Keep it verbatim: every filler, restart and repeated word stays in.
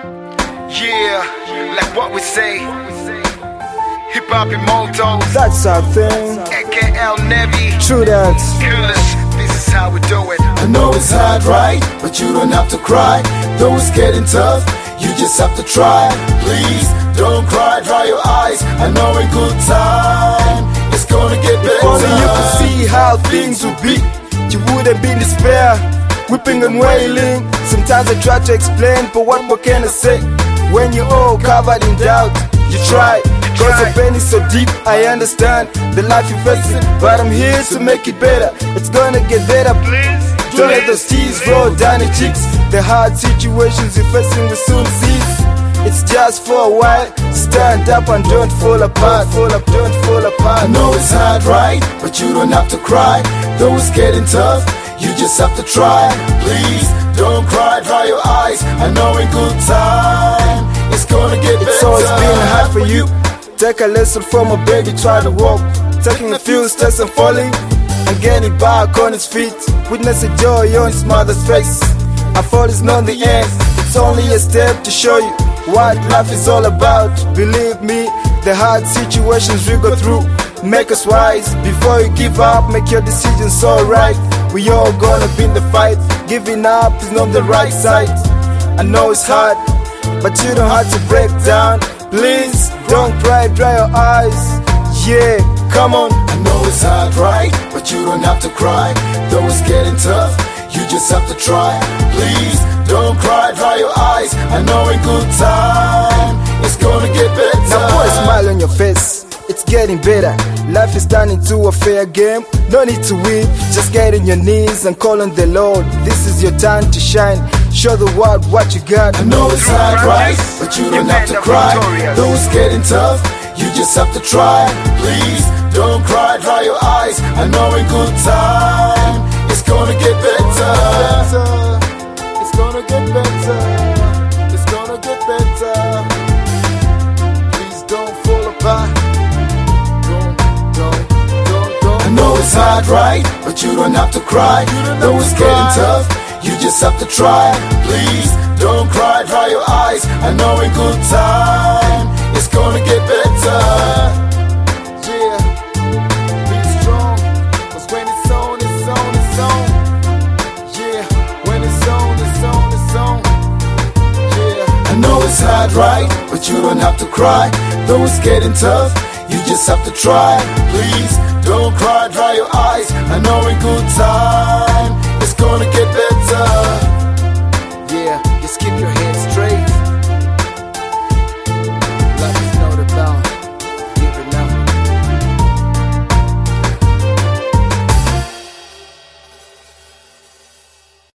Yeah, like what we say. Hip hop immortals. That's our thing. A K L Navy. True that. Coolest. This is how we do it. I know it's hard, right? But you don't have to cry. Though it's getting tough, you just have to try. Please don't cry, dry your eyes. I know in good time it's gonna get better. If only you could see how things would be, you wouldn't be in despair, weeping and wailing. Sometimes I try to explain, but what more can I say? When you're all covered in doubt, you try. Cause the pain is so deep, I understand the life you're facing, but I'm here to make it better. It's gonna get better. Don't let those tears roll down your cheeks. The hard situations you're facing will soon cease. It's just for a while. Stand up and don't fall apart. Fall up, don't fall apart. I know it's hard, right? But you don't have to cry. Though it's getting tough, you just have to try. Please don't cry, dry your eyes. I know in good time it's gonna get better. It's always been hard for you. Take a lesson from a baby, try to walk. Taking a few steps and falling, and getting back on his feet. Witness the joy on his mother's face. I thought it's not the end, it's only a step to show you what life is all about. Believe me, the hard situations we go through make us wise. Before you give up, make your decisions alright. We all gonna be in the fight. Giving up is not the right side. I know it's hard, but you don't have to break down. Please don't cry, dry your eyes. Yeah, come on. I know it's hard, right? But you don't have to cry. Though it's getting tough, you just have to try. Please don't cry, dry your eyes. I know in good time it's gonna get better. Now put a smile on your face, it's getting better. Life is turning into a fair game. No need to weep, just get on your knees and call on the Lord. This is your time to shine. Show the world what you got. I know it's hard, right? But you don't have to cry. Though it's getting tough, you just have to try. Please don't cry, dry your eyes. I know in good time it's gonna get better. It's gonna get better. It's gonna get better. Please don't fall apart. Don't, don't, don't, don't. I know it's hard, right? But you don't have to cry. Though it's getting tough, you just have to try. Please don't cry, dry your eyes. I know in good time it's gonna get better. Yeah, be strong, cause when it's on, it's on, it's on. Yeah, when it's on, it's on, it's on. Yeah. I know it's hard, right? But you don't have to cry. Though it's getting tough, you just have to try. Please don't cry, dry your eyes. I know in good time it's gonna get better. Yeah, just keep your head